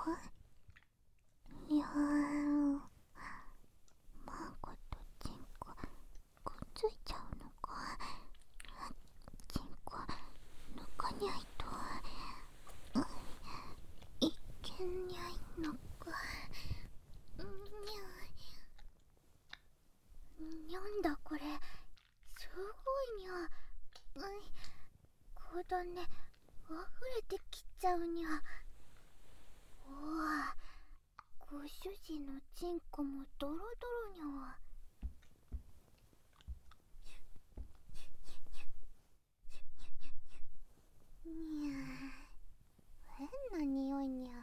いやー、マンコとチンコくっついちゃうのか。チンコ抜かにゃいと、いけにゃいのか。なんだこれ、すごいにゃ。こだね、溢れてきちゃうにゃ。おわ、ご主人のチンコもドロドロにゃ。にゃー、変な匂いにゃ。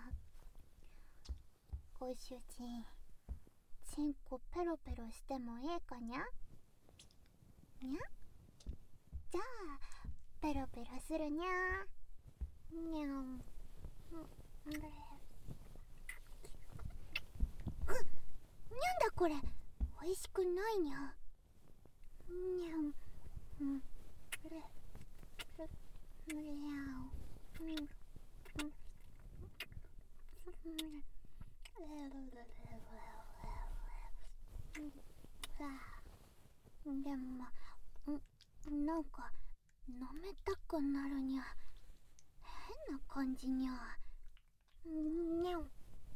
ご主人、チンコペロペロしてもええかにゃ。にゃ、じゃあペロペロするにゃ。にゃん。なんだこれ、おいしくないにゃ。にゃん。でも、なんか舐めたくなるにゃ。変な感じにゃ。にゃん。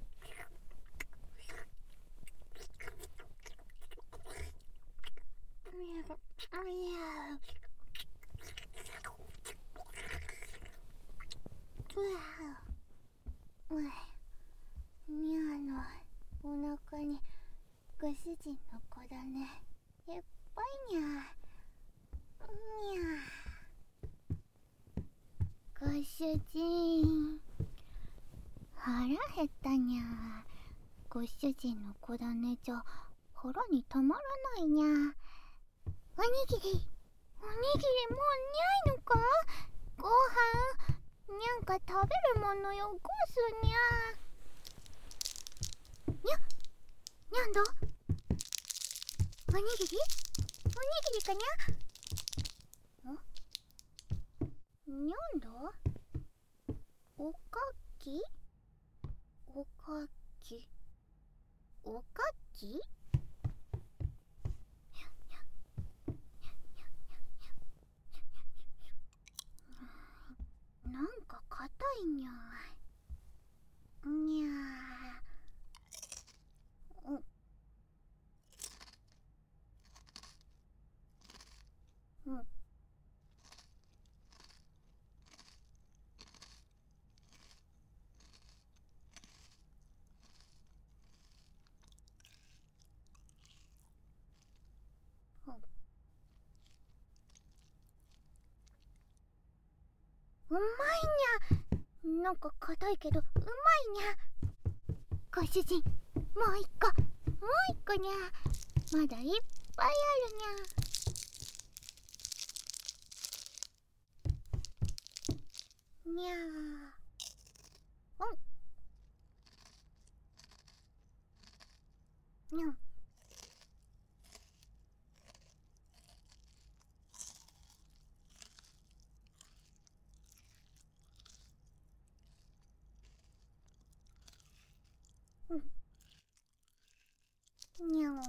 にゃーのお腹にご主人の子だね、いっぱいにゃ。にゃー、ご主人、腹減ったにゃ。ご主人の子だねじゃ腹にたまらないにゃ。おにぎり、おにぎりもうにゃいのか。ご飯にゃんか食べるものよこすにゃ。にゃ、にゃんど、おにぎり、おにぎりかにゃ。にゃんど、おかき、おかき、おかき。なんか硬いにゃ。にゃー。うまいにゃ。なんか硬いけどうまいにゃ。ご主人、もう一個、もう一個にゃ。まだいっぱいあるにゃ。にゃー。にゃん。にゃん。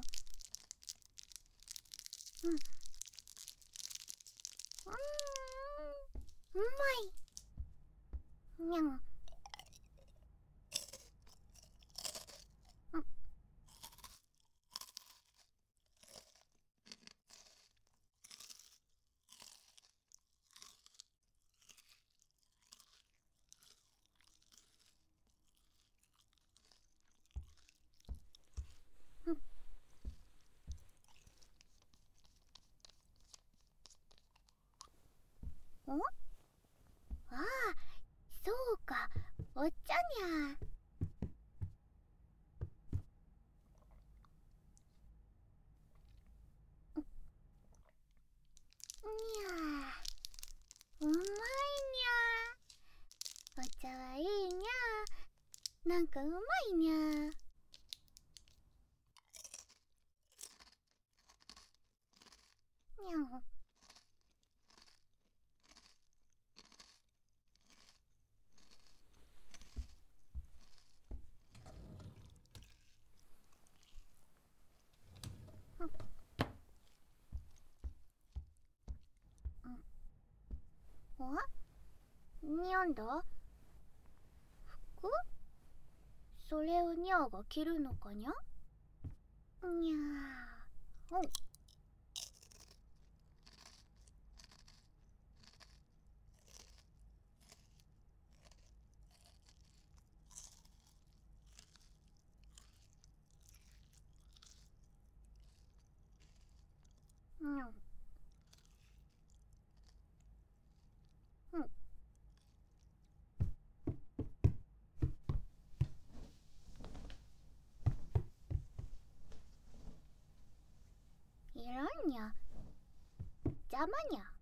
うまいにゃん。ああ、そうか、お茶にゃ。にゃー、うまいにゃ。お茶はいいにゃ。なんかうまいにゃ。にゃん。 なんだ？服？それをニャーが着るのかにゃ？にゃー。にゃん。いらんにゃ。邪魔にゃ。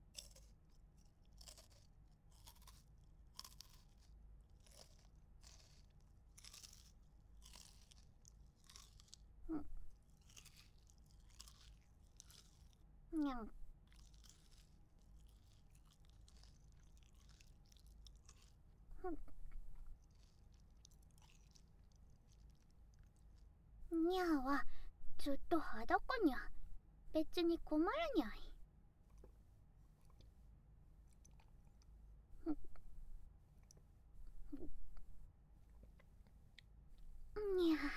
にゃん。にゃーはずっと裸にゃ。別に困らにゃい。にゃ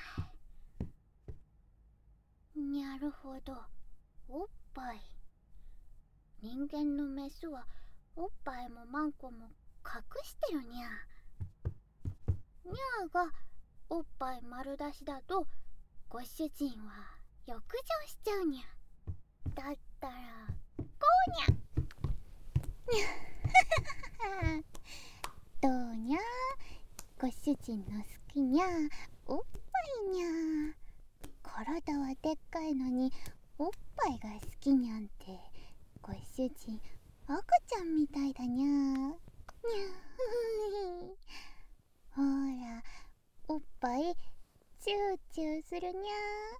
ー。なるほど。おっぱい。人間のメスはおっぱいもマンコも隠してるにゃ。にゃーがおっぱい丸出しだとご主人は浴場しちゃうにゃ。だったらこうにゃ。どうにゃ。ご主人の好きにゃ。おっぱいにゃ。体はでっかいのにおっぱいが好きにゃんて、ご主人赤ちゃんみたいだにゃ。にゃ。ほらおっぱいチューチューするにゃ。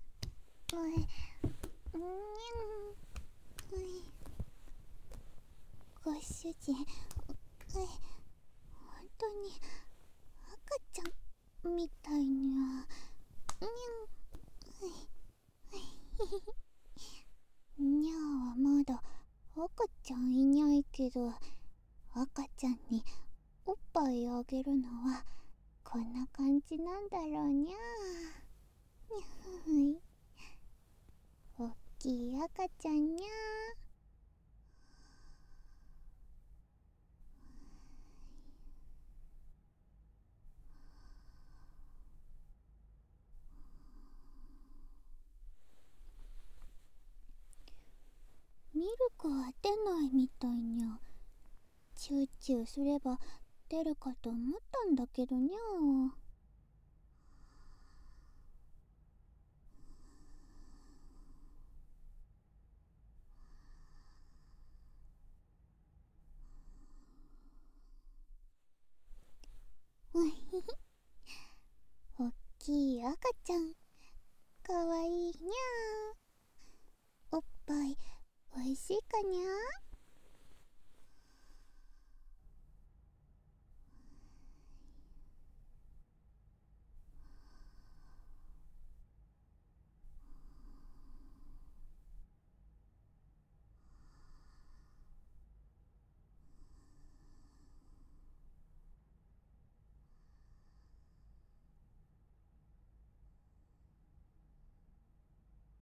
ご主人本当に赤ちゃんみたいにゃ。にゃーはまだ赤ちゃんいないけど、赤ちゃんにおっぱいあげるのはこんな感じなんだろうにゃ。にゃ。おっきい赤ちゃんにゃ。ミルクは出ないみたいにゃ。チューチューすれば出るかと思ったんだけどにゃ。おっきい赤ちゃんかわいいにゃ。おっぱいおいしいかにゃ。